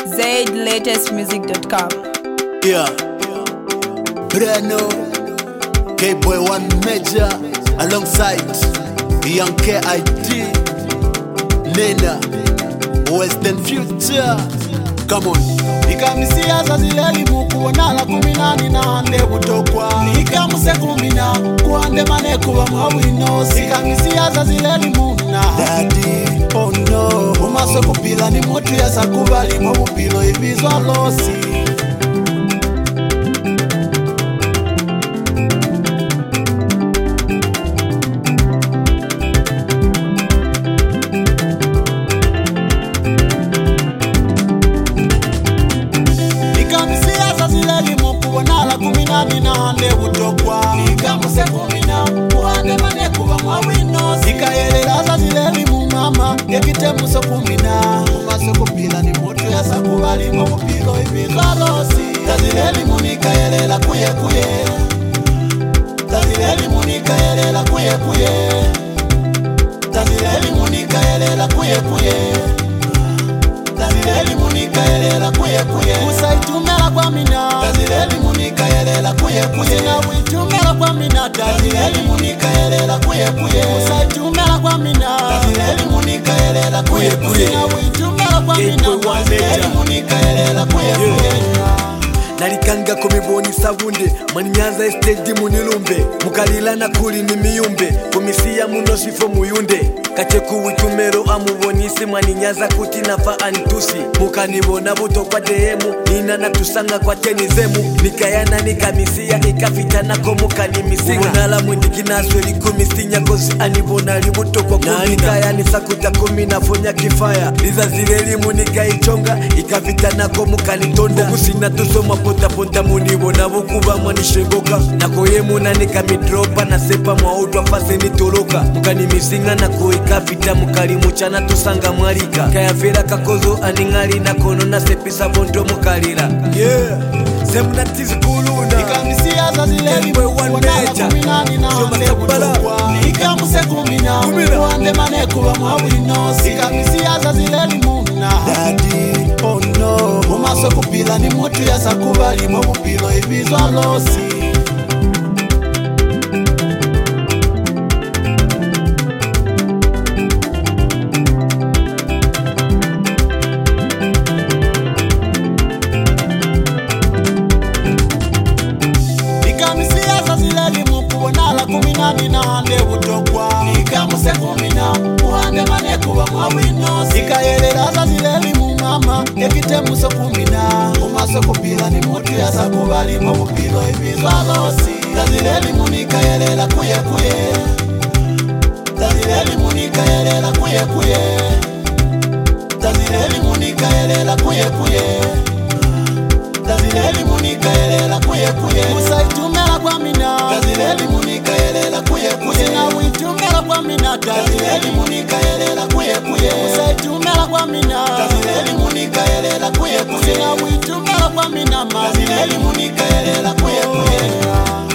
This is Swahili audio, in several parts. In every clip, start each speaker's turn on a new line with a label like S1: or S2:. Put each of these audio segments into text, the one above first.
S1: ZLatestmusic.com.
S2: Yeah, Breno, K-Boy One Major, alongside Young K.I.D, Nena, Western Future. Come on.
S3: Nikamisia za zileli muku nala kuminani na ande utokwa Nikamuse kumina kuande mane kuwa mwawino Nikamisia za zileli muna Daddy, oh no Umaso kupila ni mutu ya sakubali mwabupilo ibizwa losi Kuminani na ande utokwa Nikamuse kumina kuande mane kuwa mwawino Nikayelela za zileli mumama Yekitemuso kumina Umaso kupila ni mutu ya sakubali mwabupilo ibizwa losi Zazileli munikayelela kuye kuye Zazileli munikayelela kuye kuye Zazileli munikayelela kuye kuye Zazileli munikayelela kuye kuye Usaitumela kwa mina Zazileli munikayelela kuye kuye Sina witumela kwa mina Zazileli munikayelela kuye kuye Usaitumela kwa mina Zazileli munikayelela kuye kuye Sina witumela kwa mina Zazileli munikayelela kuye kuye
S2: Nalikanga kumiboni savunde Mani Nyanza estate munilumbe Mukalilana kuli ni miyumbe Kumisia muno sifo muyunde Kacheku witumero amubonisi Mani Nyanza kuti nafa antusi Mukanibona buto kwa dehemu Nina natusanga kwa tenizemu Nikayana nikamisia ikafitana ko mukanimisinga Umonala mwindiki naswe likumisinya Kozi anibona libuto kwa kumikaya Nisakuta kuminafonya kifaya Liza zileli munikaichonga Ikafitana ko mukanitonda Kusina tusoma ponta ponta munibona bukuba mwanishengoka Nakoye munanika midropa Nasepa mwautwa fase nitoloka Mukanimisinga nakoika vita mukalimuchana tusanga mwalika Kayavera kakozo aningali nakono Nasepisa bondo mukalira Yeah, semuna tizi kuluna
S3: Nikamisia za zileli mukuwanala kuminani na ande utokwa Nikamuse kumina kuande mane kuwa mwawino Nikamisia za zileli muna Daddy, oh no Umaso kupila ni mutu ya sakubali mwabupilo ibizwa losi Kuminani na ande utokwa Nikamuse kumina kuande mane kuwa mwawino Nikayelela za zileli mumama Yekitemuso kumina Umaso kupila ni mutu ya sakubali mwabupilo ibizwa losi Zazileli munikayelela kuye kuye Zazileli munikayelela kuye kuye Zazileli munikayelela kuye kuye Zazileli munikayelela kuye kuye Usaitumela kwa mina Zazileli munikayelela kuye kuye Sina witumela kwa mina Zazileli munikayelela kuye kuye Usaitumela kwa mina Zazileli munikayelela kuye kuye Sina witumela kwa mina Zazileli munikayelela kuye kuye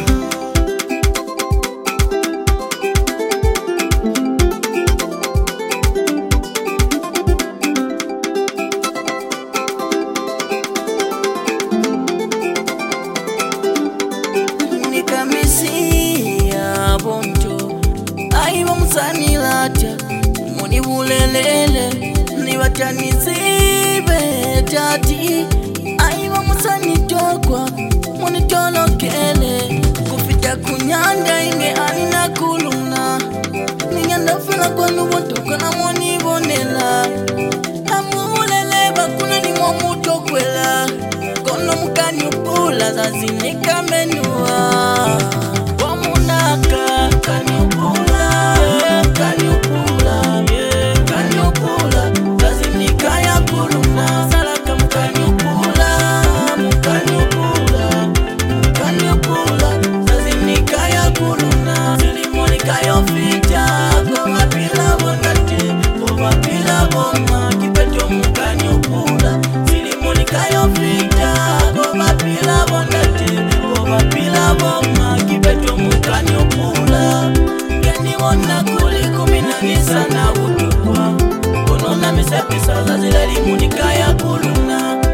S4: Nikamisia bonjo Aiwa musanilata Muni bulelele Niwatanizibe tati Aiwa musanitokwa Muni tolokele Kufita kunyanda inge anina kuluna Ninyanda fila kwa nubotoka na muni bonela Amulele bakuna ni mwamutokwela Kono mukani upula zazinika menua Wamunaka kaniupula Kaniupula Kaniupula zazinika ya kuluna Salaka mukaniupula Mukaniupula Mukaniupula zazinika ya kuluna Zilimonika yofita Koma pila bondate Koma pila boma Kipeto mukaniupula Zilimonika yofita Koma pila bondate Koma pila boma Kipeto mukaniupula Yani wona kuli kuminani sana utukwa Konona misepisa Zazileli munika ya kuluna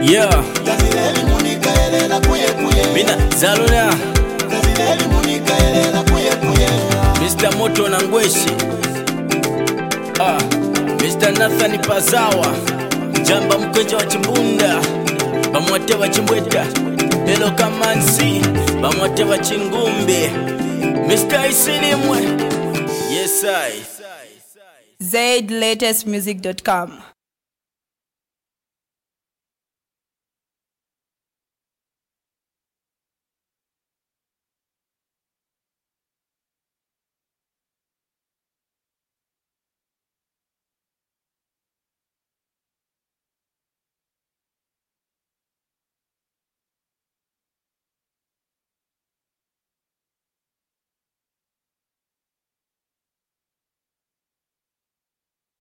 S4: Yeah.
S3: Tazireli munika yelela kuye kuye.
S4: Mina Zaluna.
S3: Tazireli munika yelela kuye kuye.
S4: Mr. Moto na Ngweshi. Mr. Nathan Pazawa. Jamba mkweja wa Chimbunda. Bamwate wa Chimbweta. Hello Kamansi. Bamwate wa Chingumbe. Mr. Isilimwe. Yes I.
S1: ZLatestmusic.com